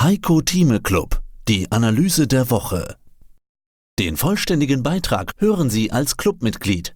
Heiko Thieme Club, die Analyse der Woche. Den vollständigen Beitrag hören Sie als Clubmitglied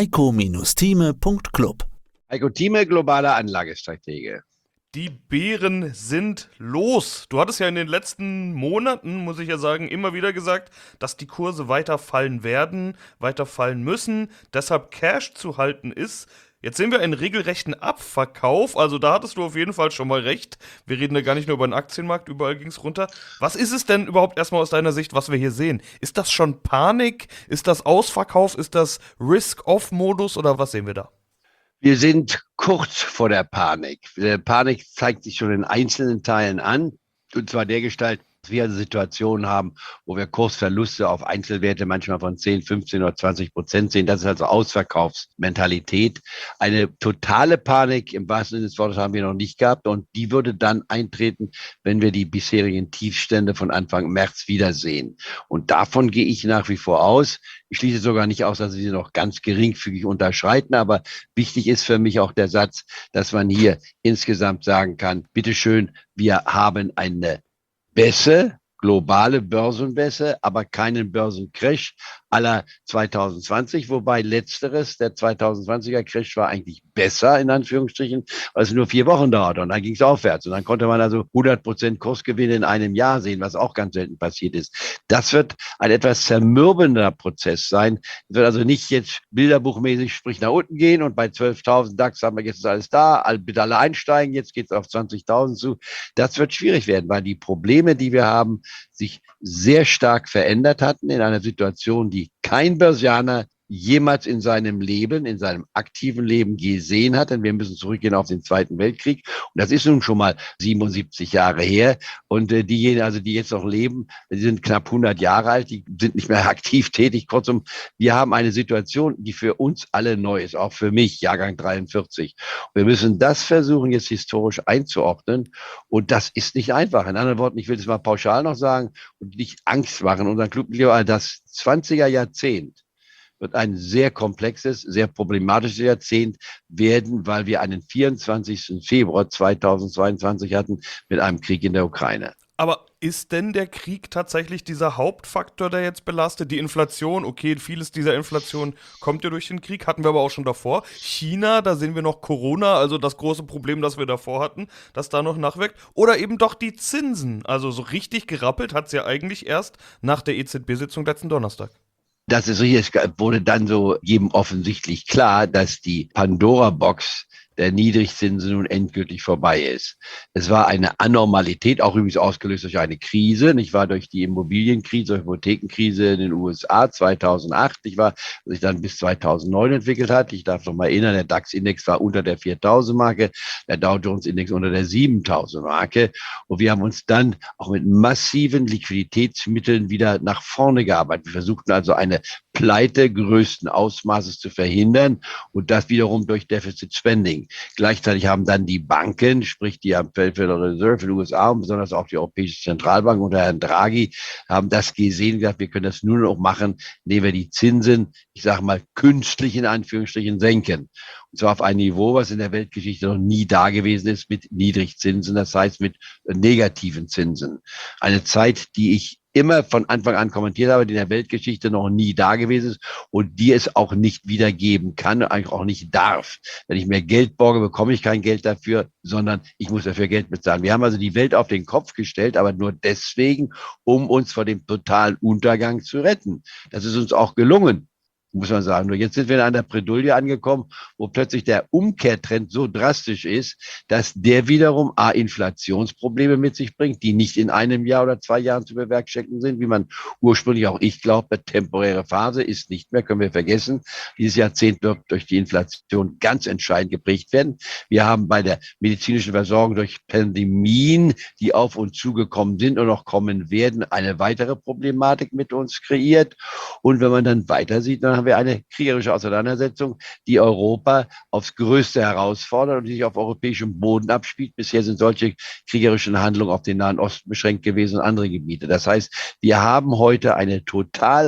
heiko-thieme.club. Heiko Thieme, globaler Anlagestratege. Die Bären sind los. Du hattest ja in den letzten Monaten, muss ich ja sagen, immer wieder gesagt, dass die Kurse weiter fallen werden, weiter fallen müssen, deshalb Cash zu halten ist. Jetzt sehen wir einen regelrechten Abverkauf, also da hattest du auf jeden Fall schon mal recht. Wir reden ja gar nicht nur über den Aktienmarkt, überall ging es runter. Was ist es denn überhaupt erstmal aus deiner Sicht, was wir hier sehen? Ist das schon Panik? Ist das Ausverkauf? Ist das Risk-Off-Modus oder was sehen wir da? Wir sind kurz vor der Panik. Die Panik zeigt sich schon in einzelnen Teilen an, und zwar dergestalt, dass wir eine Situation haben, wo wir Kursverluste auf Einzelwerte manchmal von 10, 15 oder 20% sehen. Das ist also Ausverkaufsmentalität. Eine totale Panik im wahrsten Sinne des Wortes haben wir noch nicht gehabt, und die würde dann eintreten, wenn wir die bisherigen Tiefstände von Anfang März wiedersehen. Und davon gehe ich nach wie vor aus. Ich schließe sogar nicht aus, dass sie noch ganz geringfügig unterschreiten, aber wichtig ist für mich auch der Satz, dass man hier insgesamt sagen kann, bitteschön, wir haben eine Bässe, globale Börsenbässe, aber keinen Börsencrash à la 2020, wobei letzteres, der 2020er Crash, war eigentlich besser, in Anführungsstrichen, weil es nur 4 Wochen dauerte, und dann ging es aufwärts. Und dann konnte man also 100% Kursgewinne in einem Jahr sehen, was auch ganz selten passiert ist. Das wird ein etwas zermürbender Prozess sein. Es wird also nicht jetzt bilderbuchmäßig, sprich, nach unten gehen und bei 12.000 DAX haben wir jetzt alles da, bitte alle einsteigen, jetzt geht es auf 20.000 zu. Das wird schwierig werden, weil die Probleme, die wir haben, sich sehr stark verändert hatten in einer Situation, die kein Börsianer jemals in seinem Leben, in seinem aktiven Leben gesehen hat, denn wir müssen zurückgehen auf den Zweiten Weltkrieg. Und das ist nun schon mal 77 Jahre her. Und diejenigen, also die jetzt noch leben, die sind knapp 100 Jahre alt, die sind nicht mehr aktiv tätig. Kurzum, wir haben eine Situation, die für uns alle neu ist, auch für mich, Jahrgang 43. Wir müssen das versuchen, jetzt historisch einzuordnen. Und das ist nicht einfach. In anderen Worten, ich will es mal pauschal noch sagen und nicht Angst machen. Unser Clubmitglied, das 20er Jahrzehnt wird ein sehr komplexes, sehr problematisches Jahrzehnt werden, weil wir einen 24. Februar 2022 hatten mit einem Krieg in der Ukraine. Aber ist denn der Krieg tatsächlich dieser Hauptfaktor, der jetzt belastet? Die Inflation, okay, vieles dieser Inflation kommt ja durch den Krieg, hatten wir aber auch schon davor. China, da sehen wir noch Corona, also das große Problem, das wir davor hatten, das da noch nachwirkt. Oder eben doch die Zinsen. Also so richtig gerappelt hat es ja eigentlich erst nach der EZB-Sitzung letzten Donnerstag. Das ist richtig, es wurde dann so jedem offensichtlich klar, dass die Pandora-Box der Niedrigzinsen nun endgültig vorbei ist. Es war eine Anormalität, auch übrigens ausgelöst durch eine Krise, nicht wahr, durch die Immobilienkrise, durch die Hypothekenkrise in den USA 2008, nicht wahr, was sich dann bis 2009 entwickelt hat. Ich darf noch mal erinnern, der DAX-Index war unter der 4.000-Marke, der Dow Jones-Index unter der 7.000-Marke, und wir haben uns dann auch mit massiven Liquiditätsmitteln wieder nach vorne gearbeitet. Wir versuchten also eine Pleite größten Ausmaßes zu verhindern, und das wiederum durch Deficit Spending. Gleichzeitig haben dann die Banken, sprich die Federal Reserve in den USA und besonders auch die Europäische Zentralbank unter Herrn Draghi, haben das gesehen und gesagt, wir können das nur noch machen, indem wir die Zinsen, ich sage mal, künstlich in Anführungsstrichen senken. Und zwar auf ein Niveau, was in der Weltgeschichte noch nie da gewesen ist, mit Niedrigzinsen, das heißt mit negativen Zinsen. Eine Zeit, die ich immer von Anfang an kommentiert habe, die in der Weltgeschichte noch nie da gewesen ist und die es auch nicht wieder geben kann, eigentlich auch nicht darf. Wenn ich mir Geld borge, bekomme ich kein Geld dafür, sondern ich muss dafür Geld bezahlen. Wir haben also die Welt auf den Kopf gestellt, aber nur deswegen, um uns vor dem totalen Untergang zu retten. Das ist uns auch gelungen, muss man sagen. Nur jetzt sind wir in einer Bredouille angekommen, wo plötzlich der Umkehrtrend so drastisch ist, dass der wiederum Inflationsprobleme mit sich bringt, die nicht in einem Jahr oder 2 Jahren zu bewerkstelligen sind, wie man ursprünglich auch ich glaube, temporäre Phase ist nicht mehr, können wir vergessen. Dieses Jahrzehnt wird durch die Inflation ganz entscheidend geprägt werden. Wir haben bei der medizinischen Versorgung durch Pandemien, die auf uns zugekommen sind und noch kommen werden, eine weitere Problematik mit uns kreiert. Und wenn man dann weiter sieht, dann haben wir eine kriegerische Auseinandersetzung, die Europa aufs Größte herausfordert und die sich auf europäischem Boden abspielt. Bisher sind solche kriegerischen Handlungen auf den Nahen Osten beschränkt gewesen und andere Gebiete. Das heißt, wir haben heute eine total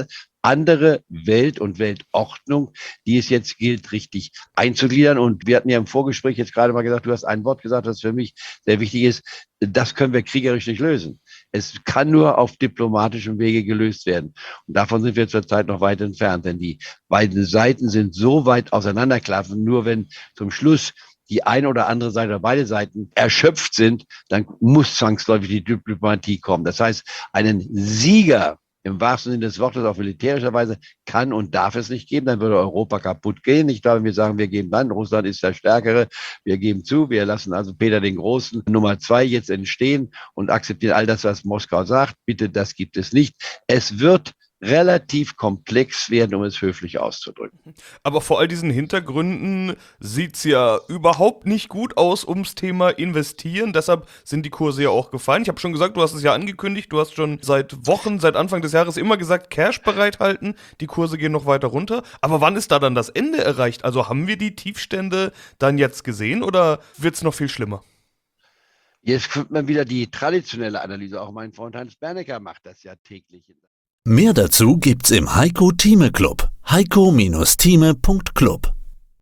andere Welt und Weltordnung, die es jetzt gilt, richtig einzugliedern. Und wir hatten ja im Vorgespräch jetzt gerade mal gesagt, du hast ein Wort gesagt, das für mich sehr wichtig ist. Das können wir kriegerisch nicht lösen. Es kann nur auf diplomatischem Wege gelöst werden. Und davon sind wir zurzeit noch weit entfernt, denn die beiden Seiten sind so weit auseinanderklaffen, nur wenn zum Schluss die eine oder andere Seite oder beide Seiten erschöpft sind, dann muss zwangsläufig die Diplomatie kommen. Das heißt, einen Sieger im wahrsten Sinne des Wortes auf militärischer Weise kann und darf es nicht geben, dann würde Europa kaputt gehen. Ich glaube, wir sagen, wir geben dann, Russland ist der Stärkere, wir geben zu, wir lassen also Peter den Großen Nummer 2 jetzt entstehen und akzeptieren all das, was Moskau sagt. Bitte, das gibt es nicht. Es wird relativ komplex werden, um es höflich auszudrücken. Aber vor all diesen Hintergründen sieht's ja überhaupt nicht gut aus ums Thema Investieren. Deshalb sind die Kurse ja auch gefallen. Ich habe schon gesagt, du hast es ja angekündigt, du hast schon seit Wochen, seit Anfang des Jahres immer gesagt, Cash bereithalten. Die Kurse gehen noch weiter runter. Aber wann ist da dann das Ende erreicht? Also haben wir die Tiefstände dann jetzt gesehen oder wird's noch viel schlimmer? Jetzt kommt man wieder die traditionelle Analyse. Auch mein Freund Hans Bernecker macht das ja täglich. Mehr dazu gibt's im Heiko Thieme Club. heiko-thieme.club